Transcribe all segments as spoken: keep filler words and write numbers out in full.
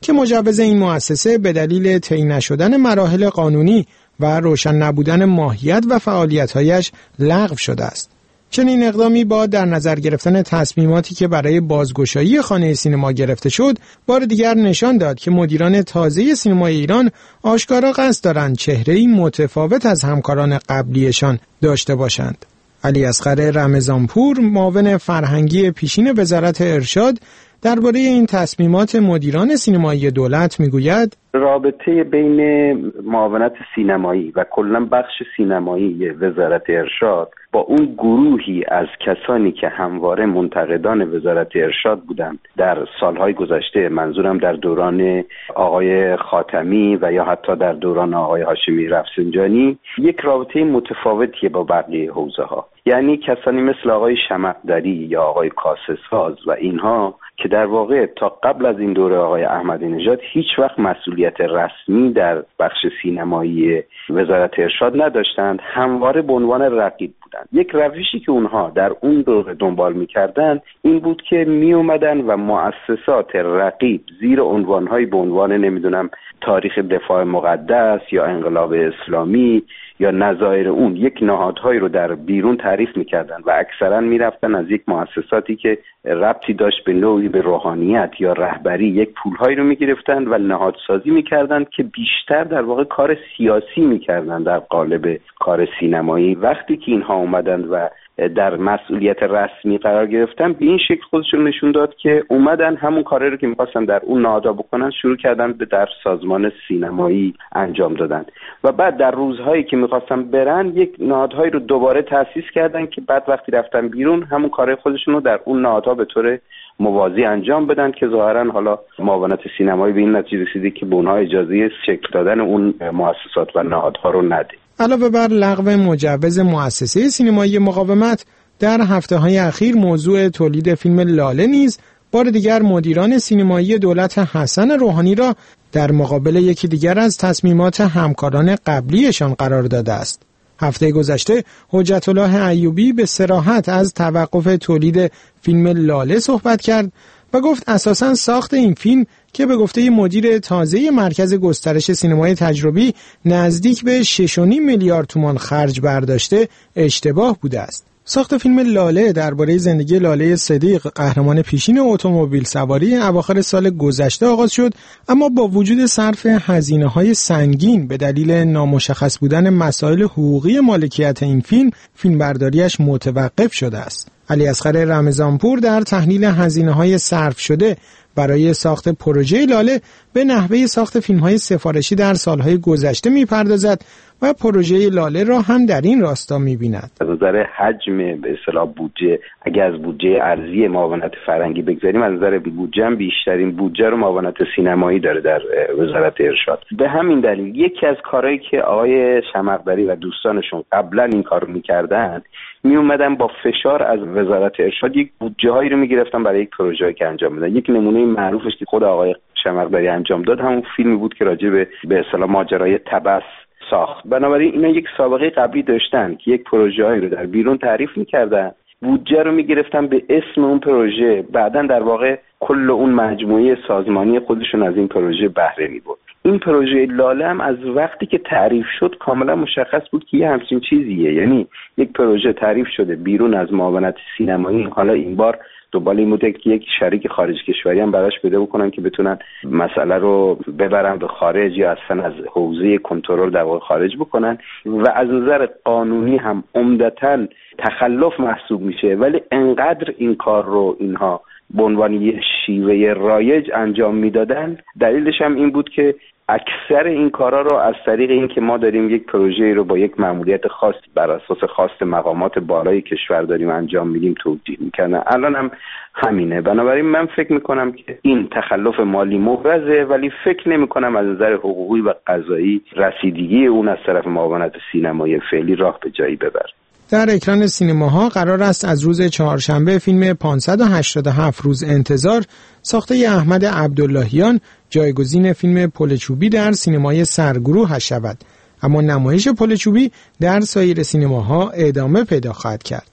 که مجوز این مؤسسه به دلیل طی نشدن مراحل قانونی و روشن نبودن ماهیت و فعالیت‌هایش لغو شده است. چنین اقدامی با در نظر گرفتن تصمیماتی که برای بازگشایی خانه سینما گرفته شد، بار دیگر نشان داد که مدیران تازه سینمای ایران آشکارا قصد دارند چهره‌ای متفاوت از همکاران قبلیشان داشته باشند. علی اصغر رمضانپور، معاون فرهنگی پیشین وزارت ارشاد، درباره این تصمیمات مدیران سینمایی دولت میگوید: رابطه بین معاونت سینمایی و کلاً بخش سینمایی وزارت ارشاد با اون گروهی از کسانی که همواره منتقدان وزارت ارشاد بودند در سالهای گذشته، منظورم در دوران آقای خاتمی و یا حتی در دوران آقای هاشمی رفسنجانی، یک رابطه متفاوتیه با بقیه حوزه ها. یعنی کسانی مثل آقای شمعدری یا آقای کاسه‌ساز و اینها که در واقع تا قبل از این دوره آقای احمدی نژاد هیچ وقت مسئولیت رسمی در بخش سینمایی وزارت ارشاد نداشتند، همواره به عنوان رقیب بودند. یک روشی که اونها در اون دوره دنبال می‌کردند این بود که می اومدن و مؤسسات رقیب زیر عنوان‌های به عنوان نمیدونم تاریخ دفاع مقدس یا انقلاب اسلامی یا نظایر اون یک نهادهایی رو در بیرون تعریف میکردن و اکثرا میرفتن از یک مؤسساتی که ربطی داشت به نوعی به روحانیت یا رهبری یک پولهایی رو میگرفتن و نهادسازی میکردن که بیشتر در واقع کار سیاسی میکردن در قالب کار سینمایی. وقتی که اینها اومدن و در مسئولیت رسمی قرار گرفتن، به این شکل خودشون نشون داد که اومدن همون کاری رو که می‌خواستن در اون نهادها بکنن شروع کردن به در سازمان سینمایی انجام دادن و بعد در روزهایی که می‌خواستن برن یک نهادهایی رو دوباره تأسیس کردن که بعد وقتی رفتن بیرون همون کارهای خودشون رو در اون نهادها به طور موازی انجام بدن که ظاهرا حالا معاونت سینمایی به این نتیجه رسیده که به اونها اجازه شکل دادن اون مؤسسات و نهادها رو نده. علاوه بر لغو مجوز مؤسسه سینمایی مقاومت، در هفته‌های اخیر موضوع تولید فیلم لاله نیز بار دیگر مدیران سینمایی دولت حسن روحانی را در مقابل یکی دیگر از تصمیمات همکاران قبلیشان قرار داده است. هفته گذشته حجت الله ایوبی به صراحت از توقف تولید فیلم لاله صحبت کرد و گفت اساساً ساخت این فیلم که به گفته مدیر تازه مرکز گسترش سینمای تجربی نزدیک به شش و نیم میلیارد تومان خرج برداشته اشتباه بوده است. ساخت فیلم لاله درباره زندگی لاله صدیق، قهرمان پیشین اتومبیل سواری، اواخر سال گذشته آغاز شد، اما با وجود صرف هزینه‌های سنگین به دلیل نامشخص بودن مسائل حقوقی مالکیت این فیلم، فیلمبرداریش متوقف شده است. علی اصغر رمضانپور در تحلیل هزینه‌های صرف شده برای ساخت پروژه لاله به نحوه ساخت فیلم‌های سفارشی در سالهای گذشته می‌پردازد و پروژه لاله را هم در این راستا می‌بیند. از نظر حجم به اصطلاح بودجه، اگر از بودجه ارزی معاونت فرهنگی بگذاریم، از نظر بودجه هم بیشترین بودجه رو معاونت سینمایی داره در وزارت ارشاد. به همین دلیل یکی از کارهایی که آقای شمعدری و دوستانشون قبلا این کارو می‌کردن، می اومدن با فشار از وزارت ارشاد یک بودجه هایی رو میگرفتن برای یک پروژه‌ای که انجام میدن. یک نمونه معروفش که خود آقای شمعدری انجام داد همون فیلمی بود که راجع به به اصطلاح ماجرای تبس ساخت. بنابراین اینا یک سابقه قبلی داشتن که یک پروژه‌ای رو در بیرون تعریف میکردن، بودجه رو میگرفتن به اسم اون پروژه، بعداً در واقع کل اون مجموعه سازمانی خودشون از این پروژه بهره می‌برد. این پروژه لاله هم از وقتی که تعریف شد کاملا مشخص بود که یه همچین چیزیه، یعنی یک پروژه تعریف شده بیرون از معاونت سینمایی، حالا این بار دنبال این بوده که یک شریک خارج کشوری هم براش پیدا بکنن که بتونن مسئله رو ببرن به خارج یا اصلا از حوزه کنترل در واقع خارج بکنن و از نظر قانونی هم عمدتاً تخلف محسوب میشه، ولی انقدر این کار رو اینها به عنوان یه شیوه رایج انجام میدادن. دلیلش هم این بود که اکثر این کارا رو از طریق این که ما داریم یک پروژه رو با یک مأموریت خاص بر اساس خواست مقامات بالای کشور داریم انجام میدیم توجیه میکنن. الان هم همینه. بنابراین من فکر میکنم که این تخلف مالی محرزه، ولی فکر نمیکنم از نظر حقوقی و قضایی رسیدگی اون از طرف معاونت سینمایی فعلی راه به جایی ببره. در اکران سینماها قرار است از روز چهارشنبه فیلم پانصد و هشتاد و هفت روز انتظار ساخته احمد عبداللهیان جایگزین فیلم پل چوبی در سینمای سرگروه شود، اما نمایش پل چوبی در سایر سینماها ادامه پیدا خواهد کرد.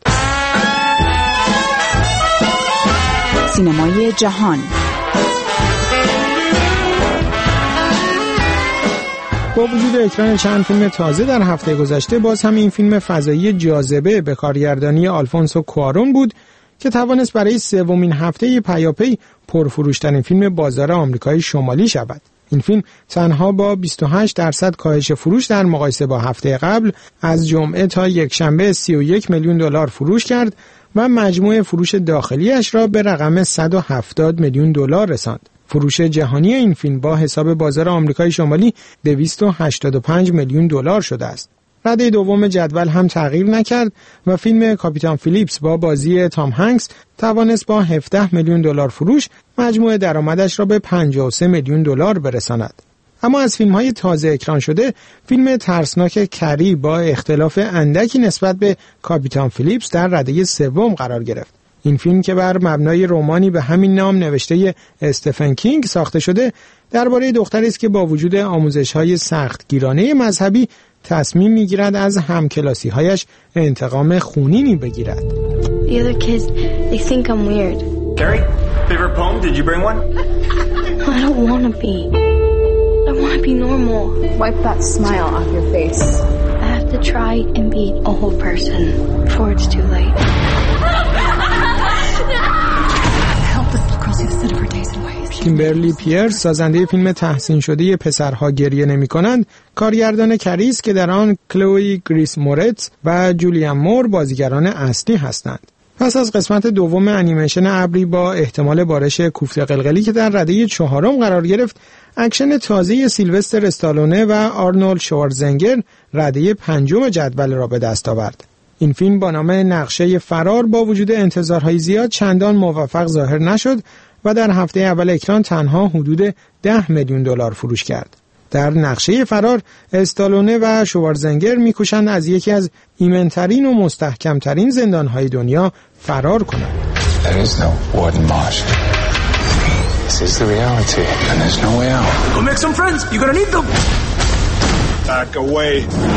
سینمای جهان با وجود اکران چند فیلم تازه در هفته گذشته، باز هم این فیلم فضایی جاذبه به کارگردانی آلفونسو کوارون بود که توانست برای سومین هفته پیاپی پرفروشترین فیلم بازار آمریکای شمالی شود. این فیلم تنها با بیست و هشت درصد کاهش فروش در مقایسه با هفته قبل از جمعه تا یکشنبه سی و یک میلیون دلار فروش کرد و مجموع فروش داخلیش را به رقم صد و هفتاد میلیون دلار رساند. فروش جهانی این فیلم با حساب بازار آمریکای شمالی دویست و هشتاد و پنج میلیون دلار شده است. رده دوم جدول هم تغییر نکرد و فیلم کاپیتان فیلیپس با بازی تام هنگس توانست با هفده میلیون دلار فروش مجموع درآمدش را به پنجاه و سه میلیون دلار برساند. اما از فیلم‌های تازه اکران شده، فیلم ترسناک کری با اختلاف اندکی نسبت به کاپیتان فیلیپس در رده سوم قرار گرفت. این فیلم که بر مبنای رمانی به همین نام نوشته استفن کینگ ساخته شده، درباره دختری است که با وجود آموزش‌های سختگیرانه مذهبی تصمیم می‌گیرد از همکلاسی‌هایش انتقام خونینی بگیرد. The other kids, they think I'm weird. Carrie, favorite poem? Did you bring one? I don't want to be. I want to be normal. Wipe that smile off your face. I have to try and be a whole person before it's too late. Help this little girl see the sin of her days and ways. کیمبرلی پیرس، سازنده فیلم تحسین شده پسرها گریه نمی‌کنند، کارگردان کریس که در آن کلوی گریس مورتز و جولیان مور بازیگران اصلی هستند. پس از قسمت دوم انیمیشن ابری با احتمال بارش کوفت قلقلی که در رده چهارم قرار گرفت، اکشن تازه سیلوستر استالونه و آرنولد شوارزنگر رده پنجم جدول را به دست آورد. این فیلم با نام نقشه فرار با وجود انتظارهای زیاد چندان موفق ظاهر نشد و در هفته اول اکران تنها حدود ده میلیون دلار فروش کرد. در نقشه فرار، استالونه و شوارزنگر می‌کوشند از یکی از ایمن‌ترین و مستحکم‌ترین زندان‌های دنیا فرار کنند. There is no Warden Marsh. This is the reality, and there's no way out. Go make some friends. You're gonna need them. Back away.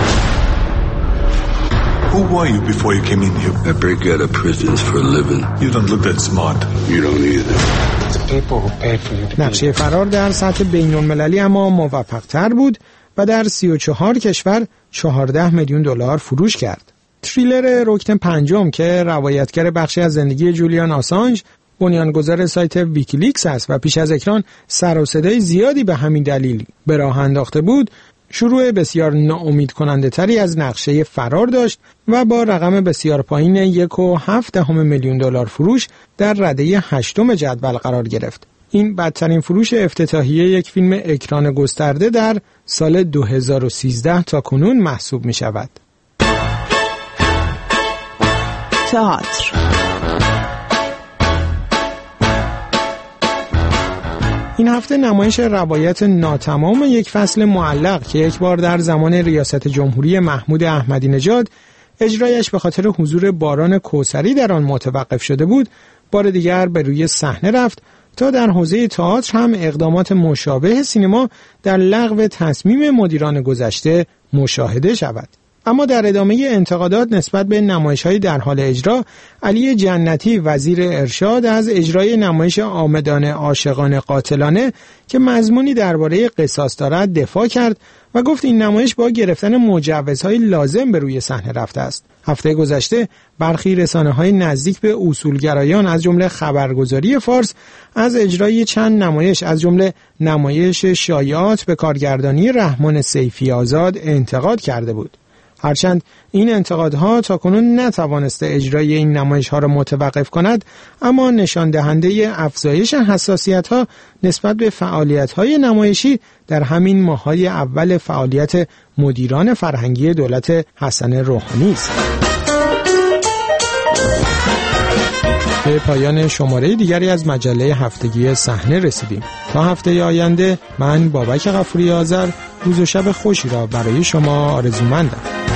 Who were you before you came in here? I break out of prisons for a living. You don't look that smart. You don't either. The people who paid for you to be نقشه فرار در سطح بین‌المللی اما موفق‌تر بود و در سی و چهار کشور چهارده میلیون دلار فروش کرد. تریلر رکن پنجم که روایتگر بخشی از زندگی جولیان آسانج، بنیانگذار سایت ویکیلیکس است و پیش از اکران سر و صدای زیادی به همین دلیل به راه انداخته بود، شروع بسیار ناامید کننده تری از نقشه فرار داشت و با رقم بسیار پایین یک و هفت دهم میلیون دلار فروش در رده هشتم جدول قرار گرفت. این بدترین فروش افتتاحیه یک فیلم اکران گسترده در سال دو هزار و سیزده تا کنون محسوب می شود. تئاتر. این هفته نمایش روایت ناتمام یک فصل معلق که یک بار در زمان ریاست جمهوری محمود احمدی نژاد اجرایش به خاطر حضور باران کوثری در آن متوقف شده بود، بار دیگر به روی صحنه رفت تا در حوزه تئاتر هم اقدامات مشابه سینما در لغو تصمیم مدیران گذشته مشاهده شود. اما در ادامه انتقادات نسبت به نمایش‌های در حال اجرا، علی جنتی وزیر ارشاد از اجرای نمایش آمدانه عاشقانه قاتلانه که مضمونی درباره قصاص دارد دفاع کرد و گفت این نمایش با گرفتن مجوزهای لازم به روی صحنه رفته است. هفته گذشته برخی رسانه‌های نزدیک به اصولگرایان از جمله خبرگزاری فارس از اجرای چند نمایش از جمله نمایش شایعات به کارگردانی رحمان سیفی آزاد انتقاد کرده بود. هرچند این انتقادها تاکنون نتوانسته اجرای این نمایش‌ها را متوقف کند، اما نشان دهنده افزایش حساسیت‌ها نسبت به فعالیت‌های نمایشی در همین ماه‌های اول فعالیت مدیران فرهنگی دولت حسن روحانی است. به پایان شماره دیگری از مجله هفتگی صحنه رسیدیم. تا هفته آینده من بابک غفوری آذر روز و شب خوشی را برای شما آرزومندم.